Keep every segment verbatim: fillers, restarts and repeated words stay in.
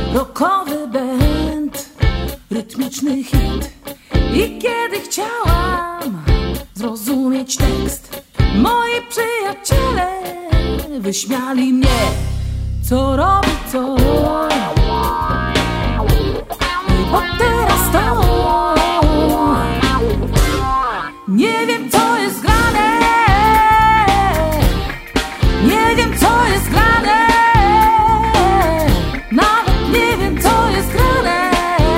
rockowy band, rytmiczny hit. I kiedy chciałam zrozumieć tekst, moi przyjaciele wyśmiali mnie. Co robi to? Bo teraz to nie wiem, co jest grane. Nie wiem, co jest grane. Nawet nie wiem, co jest grane.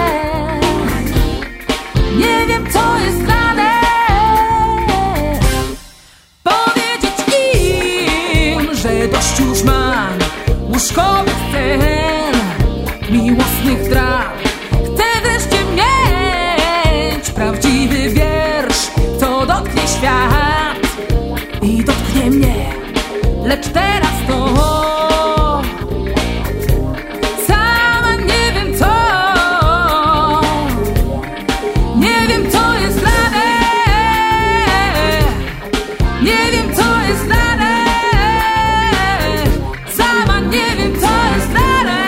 Nie wiem, co jest grane. Powiedzieć im, że dość już mam łóżkowych scen, miłosnych dram. Chcę wreszcie mieć prawdziwy wiersz, co dotknie świat i dotknie mnie. Lecz teraz to sama nie wiem co. Nie wiem, co jest grane. Nie wiem, co jest grane. Sama nie wiem, co jest grane.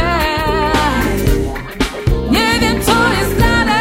Nie wiem, co jest grane.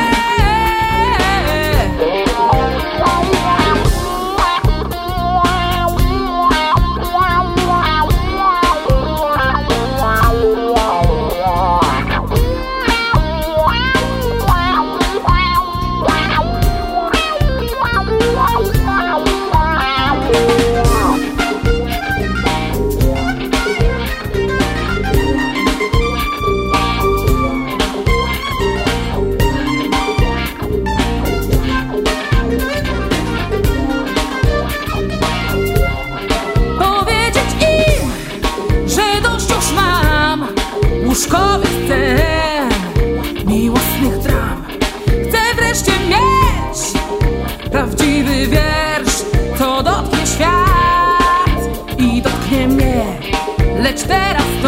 Łóżkowych scen, miłosnych dram. Chcę wreszcie mieć prawdziwy wiersz, co dotknie świat i dotknie mnie. Lecz teraz